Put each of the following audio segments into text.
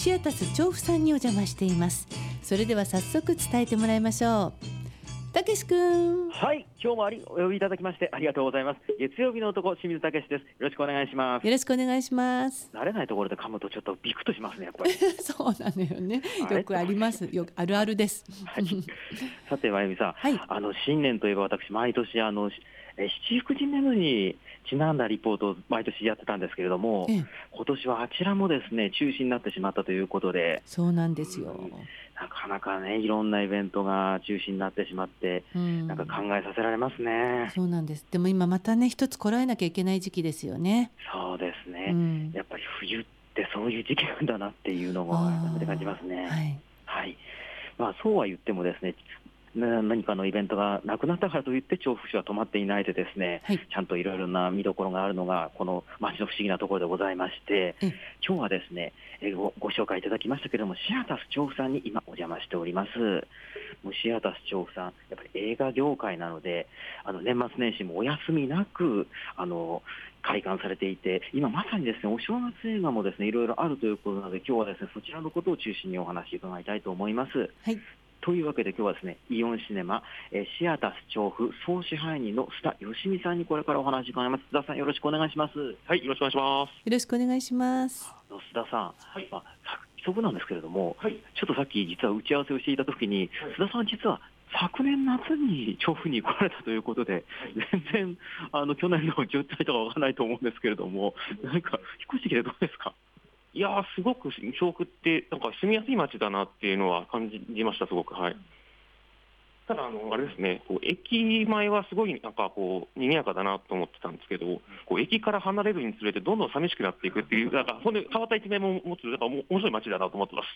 シアタス調布さんにお邪魔しています。それでは早速伝えてもらいましょう。たけし君。 はい、今日もお呼びいただきましてありがとうございます。月曜日の男、清水たけしです。よろしくお願いします。 よろしくお願いします。 慣れないところで噛むとちょっとビクッとしますね、やっぱり。 そうなのよね。よくあります。よくあるあるです。 はい、さて、まゆみさん、 はい、 新年といえば私、毎年七福神念にちなんだリポートを毎年やってたんですけれども、今年はあちらもですね、中止になってしまったということで。 そうなんですよ。 なかなかね、いろんなイベントが中止になってしまって、なんか考えさせられますね。 そうなんです。でも今またね、一つこらえなきゃいけない時期ですよね。 そうですね、やっぱり冬ってそういう時期なんだなっていうのを改めて感じますね。はい、はい。そうは言ってもですね、何かのイベントがなくなったからといって調布市は止まっていないでですね、ちゃんといろいろな見どころがあるのがこの街の不思議なところでございまして、今日はですね、ご紹介いただきましたけれども、シアタス調布さんに今お邪魔しております。もうシアタス調布さん、やっぱり映画業界なので、年末年始もお休みなく開館されていて、今まさにですね、お正月映画もですね、いろいろあるということなので、今日はですね、そちらのことを中心にお話を伺いたいと思います。はい。というわけで今日はですね、イオンシネマ、シアタス調布総支配人の須田義美さんにこれからお話を伺います。須田さん、よろしくお願いします。 はい、よろしくお願いします。 よろしくお願いします。 須田さん、早速なんですけれども、ちょっとさっき実は打ち合わせをしていたときに、須田さん実は昨年夏に調布に来られたということで、全然去年の状態とかわからないと思うんですけれども、何か引っ越してきてどうですか？ いやー、すごく調布ってなんか住みやすい街だなっていうのは感じました、すごく。はい。ただあれですね、駅前はすごいなんか賑やかだなと思ってたんですけど、駅から離れるにつれてどんどん寂しくなっていくっていう、なんかそんで変わった一面も持つ、なんか面白い街だなと思ってます。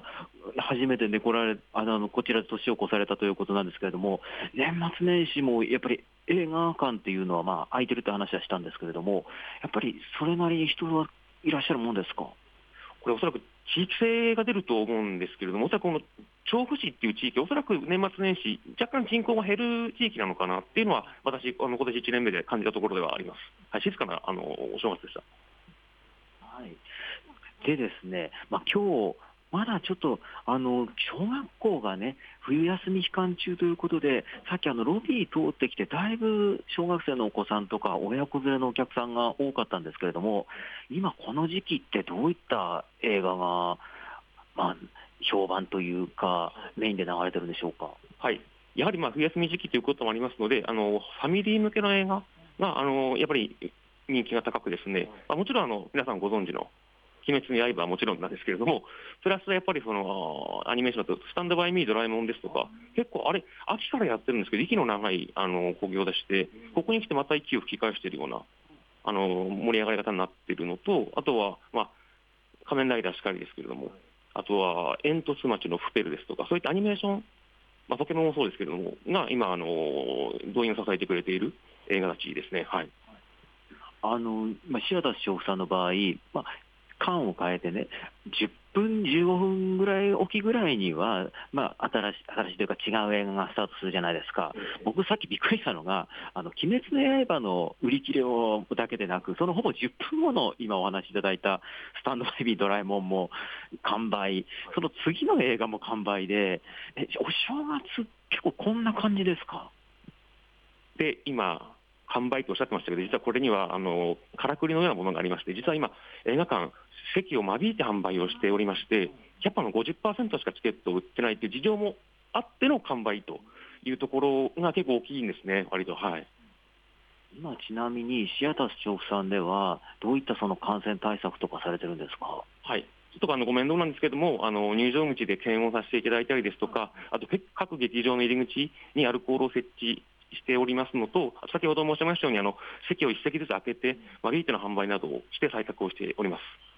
初めてね、来られこちらで年を越されたということなんですけれども、年末年始もやっぱり映画館っていうのは空いてるって話はしたんですけれども、やっぱりそれなりに人はいらっしゃるもんですか？ これおそらく地域性が出ると思うんですけれども、おそらくこの調布市っていう地域、おそらく年末年始、若干人口が減る地域なのかなっていうのは、私、今年1年目で感じたところではあります。はい、静かなお正月でした。 はい。でですね、今日まだちょっと小学校がね、冬休み期間中ということで、さっきロビー通ってきて、だいぶ小学生のお子さんとか親子連れのお客さんが多かったんですけれども、今この時期ってどういった映画が、評判というか、メインで流れてるんでしょうか？ はい。やはり冬休み時期ということもありますので、ファミリー向けの映画が、やっぱり人気が高くですね、もちろん皆さんご存知の鬼滅の刃はもちろんなんですけれども、プラスやっぱりアニメーションだとスタンドバイミードラえもんですとか、結構秋からやってるんですけど、息の長い興行でして、ここに来てまた息を吹き返しているような盛り上がり方になっているのと、あとは仮面ライダーしかりですけれども、あとは煙突町のフペルですとか、そういったアニメーション、ポケモンもそうですけれどもが今動員を支えてくれている映画たちですね。はい。 シアタス調布さんの場合、間を変えてね、10分、15分ぐらいおきぐらいには、新しいというか違う映画がスタートするじゃないですか。僕さっきびっくりしたのが、鬼滅の刃の売り切れをだけでなく、そのほぼ10分後の今お話しいただいたスタンドバイビードラえもんも完売、その次の映画も完売で、お正月結構こんな感じですか？ で、今、完売とおっしゃってましたけど、実はこれにはからくりのようなものがありまして、実は今、映画館、席を間引いて販売をしておりまして、キャパの 50% しかチケットを売ってないという事情もあっての完売というところが結構大きいんですね、割と。はい。 今、ちなみにシアタス調布さんでは、どういったその感染対策とかされてるんですか？ はい。ちょっとご面倒なんですけども、入場口で検温させていただいたりですとか、あと各劇場の入り口にアルコールを設置しておりますのと、先ほど申しましたように席を1席ずつ空けて割り引いての販売などをして採択をしております。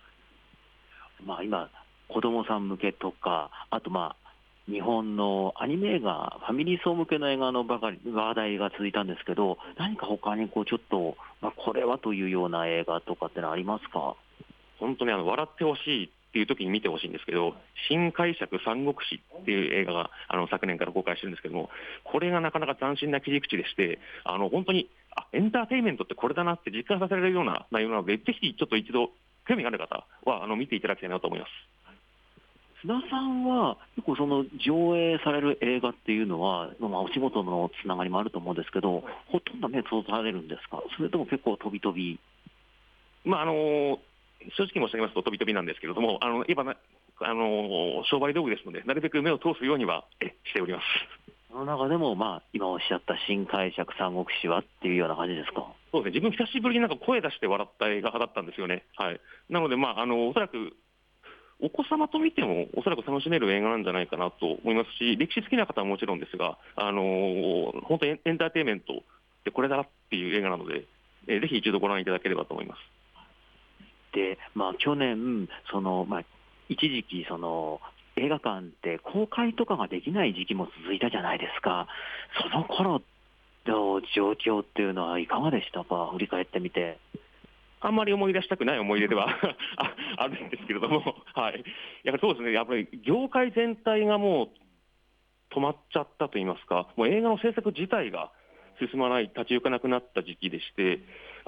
今、子どもさん向けとか、あと日本のアニメ映画、ファミリー層向けの映画の話題が続いたんですけど、何か他にちょっと、これはというような映画とかってのありますか？ 本当に笑ってほしいっていう時に見てほしいんですけど、新解釈三国志っていう映画が昨年から公開してるんですけども、これがなかなか斬新な切り口でして、本当にエンターテインメントってこれだなって実感させられるような内容なので、ぜひちょっと一度興味がある方は見ていただきたいなと思います。 須田さんは結構その上映される映画っていうのは、お仕事のつながりもあると思うんですけど、ほとんど目閉ざされるんですか、それとも結構飛び飛び。 正直申し上げますと飛び飛びなんですけれども、今商売道具ですので、なるべく目を通すようにはしております。 その中でも、今おっしゃった新解釈三国志はっていうような感じですか。 そうですね、自分久しぶりに声出して笑った映画だったんですよね。はい、なので、おそらくお子様と見てもおそらく楽しめる映画なんじゃないかなと思いますし、歴史好きな方はもちろんですが、本当にエンターテインメントでこれだっていう映画なので、ぜひ一度ご覧いただければと思います。 で、去年一時期映画館って公開とかができない時期も続いたじゃないですか。その頃の状況っていうのはいかがでしたか、振り返ってみて。 あんまり思い出したくない思い出ではあるんですけれども、はい、やはりそうですね、やっぱり業界全体がもう止まっちゃったといいますか、もう映画の制作自体が進まない、立ち行かなくなった時期でして、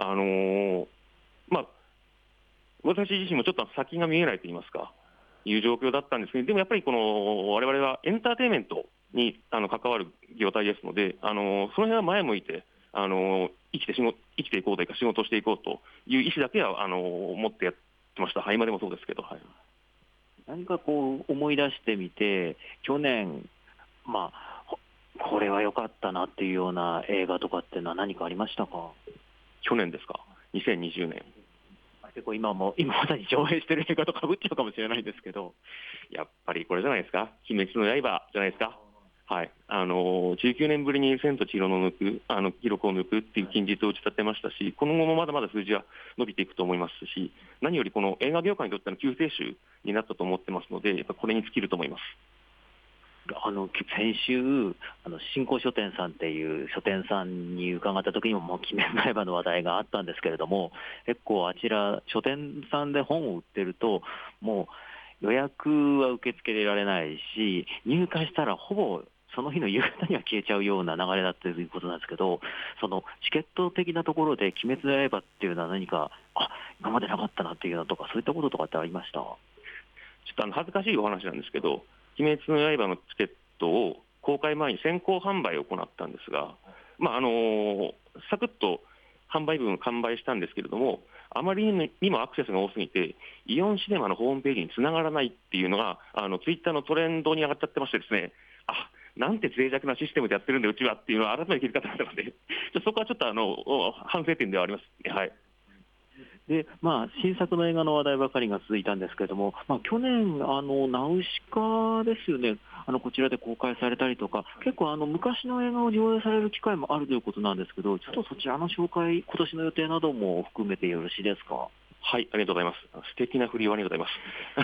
私自身もちょっと先が見えないといいますか、いう状況だったんですけど、でもやっぱり我々はエンターテインメントに関わる業態ですので、その辺は前向いて生きていこうというか仕事をしていこうという意思だけは持ってやってました。はい、今でもそうですけど、はい、 何か思い出してみて、去年、これは良かったなっていうような映画とかっていうのは何かありましたか。 去年ですか、2020年。 結構今まさに上映してる映画とかぶっちゃうかもしれないんですけど、 やっぱりこれじゃないですか、鬼滅の刃じゃないですか。はい、19年ぶりに千と千尋の記録を抜くっていう金字塔を打ち立てましたし、今後もまだまだ数字は伸びていくと思いますし、何よりこの映画業界にとっての救世主になったと思ってますので、やっぱこれに尽きると思います。 先週新興書店さんっていう書店さんに伺った時にも鬼滅の刃の話題があったんですけれども、結構あちら書店さんで本を売ってるともう予約は受け付けられないし、入荷したらほぼその日の夕方には消えちゃうような流れだということなんですけど、そのチケット的なところで鬼滅の刃っていうのは何か今までなかったなっていうのとか、そういったこととかってありました？ ちょっと恥ずかしいお話なんですけど、鬼滅の刃のチケットを公開前に先行販売を行ったんですが、サクッと販売分完売したんですけれども、あまりにもアクセスが多すぎて、イオンシネマのホームページにつながらないっていうのがツイッターのトレンドに上がっちゃってましてですね、なんて脆弱なシステムでやってるんだうちはっていうのは改めて気づかなかったので、そこはちょっと反省点ではありますね。はい。 で新作の映画の話題ばかりが続いたんですけれども、去年、ナウシカですよね、こちらで公開されたりとか、結構昔の映画を上映される機会もあるということなんですけど、ちょっとそちらの紹介、今年の予定なども含めてよろしいですか。 はい、ありがとうございます。素敵な振りをありがとうございます。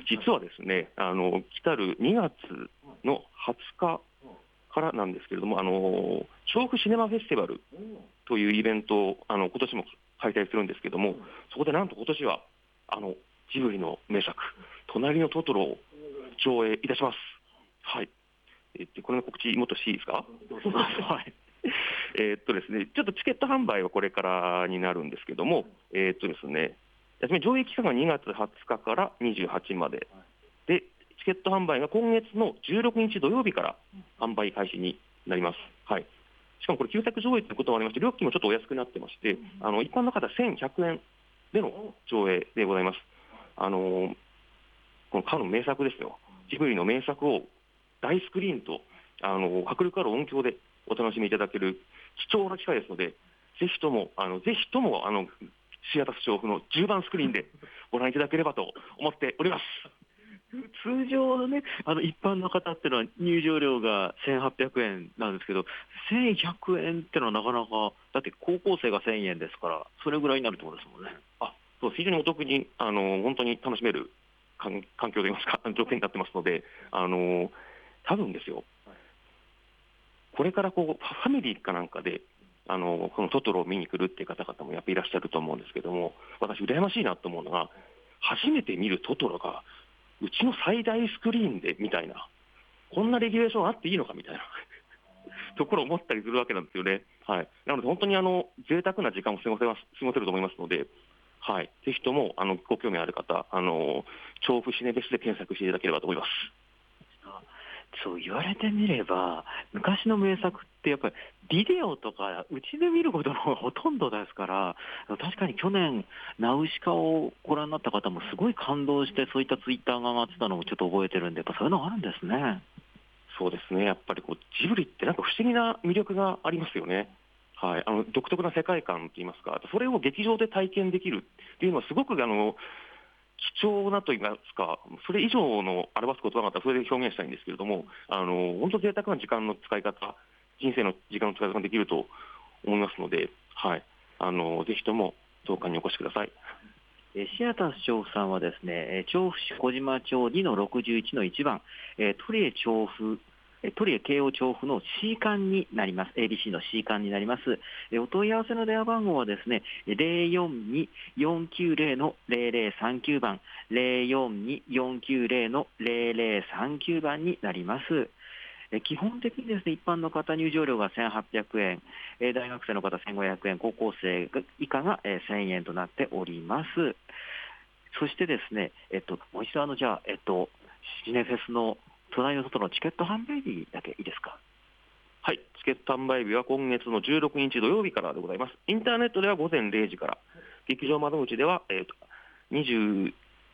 実はですね、来たる2月の20日からなんですけれども、調布シネマフェスティバルというイベントを今年も開催するんですけれども、そこでなんと今年はジブリの名作隣のトトロを上映いたします。はい。これの告知もっとしていいですか。はい。ですね、ちょっとチケット販売はこれからになるんですけども、ですね、上映期間が2月20日から28までで、チケット販売が今月の16日土曜日から販売開始になります。はい。しかもこれ、旧作上映ということもありまして、料金もちょっとお安くなってまして、一般の方1100円での上映でございます。このかの名作ですよ、ジブリの名作を大スクリーンと迫力ある音響でお楽しみいただける貴重な機会ですので、ぜひともシアター調布の10番スクリーンでご覧いただければと思っております。 通常のね、一般の方っていうのは入場料が1800円なんですけど、1100円っていうのはなかなか、だって高校生が1000円ですから、それぐらいになるってことですもんね。 そう、非常にお得に本当に楽しめる環境といいますか、条件になってますので、多分ですよ、これからファミリーかなんかでこのトトロを見に来るっていう方々もやっぱりいらっしゃると思うんですけども、私羨ましいなと思うのが、初めて見るトトロがうちの最大スクリーンでみたいな、こんなレギュレーションあっていいのかみたいなところを思ったりするわけなんですよね。はい。なので本当に贅沢な時間を過ごせると思いますので、 はい、ぜひともご興味ある方、調布シネベスで検索していただければと思います。 そう言われてみれば、昔の名作ってやっぱりビデオとかうちで見ることの方がほとんどですから、確かに去年ナウシカをご覧になった方もすごい感動して、そういったツイッターが上がってたのをちょっと覚えてるんで、やっぱそういうのがあるんですね。 そうですね、やっぱりジブリってなんか不思議な魅力がありますよね。はい、独特な世界観といいますか、それを劇場で体験できるっていうのはすごく貴重なといいますか、それ以上の表す言葉があったらそれで表現したいんですけれども、本当贅沢な時間の使い方、人生の時間の使い方ができると思いますので、はい、ぜひとも当館にお越しください。 シアタース調布さんはですね、調布市小島町2-61-1番、トリエ慶応調布の C 館になります。 ABC の C 館になります。お問い合わせの電話番号はですね、042-490-0039番 042-490-0039番になります。基本的にですね、一般の方入場料が1800円、大学生の方1500円、高校生以下が1000円となっております。そしてですね、もう一度シネフェスの隣の外のチケット販売日だけいいですか。 はい、チケット販売日は今月の16日土曜日からでございます。インターネットでは午前0時から、劇場窓口では、16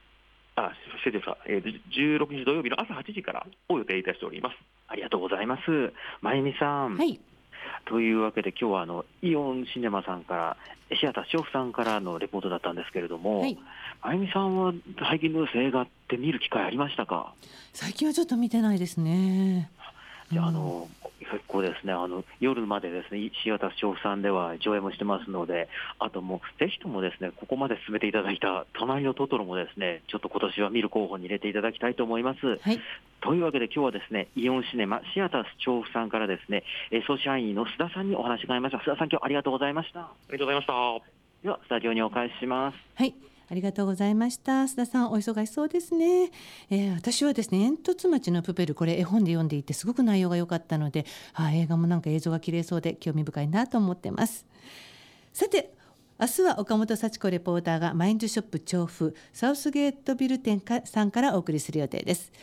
日土曜日の朝8時からを予定いたしております。 ありがとうございます。まゆみさん、 はい、 というわけで今日はイオンシネマさんから、シアター調布さんからのレポートだったんですけれども、はい、まゆみさんは最近の映画って見る機会ありましたか？ 最近はちょっと見てないですね。 じゃあ結構ですね、夜までですね、シアター調布さんでは上映もしてますので、あともうぜひともですね、ここまで進めていただいた隣のトトロもですね、ちょっと今年は見る候補に入れていただきたいと思います。 はい、 というわけで今日はですね、イオンシネマシアター調布さんからですね、総支配人の須田さんにお話がありました。須田さん、今日ありがとうございました。 ありがとうございました。 ではスタジオにお返しします。 はい、ありがとうございました。須田さん、お忙しそうですね。私はですね、煙突町のプペル、これ絵本で読んでいてすごく内容が良かったので、映画もなんか映像が綺麗そうで興味深いなと思ってます。さて、明日は岡本幸子レポーターがマインドショップ調布サウスゲートビル店さんからお送りする予定です。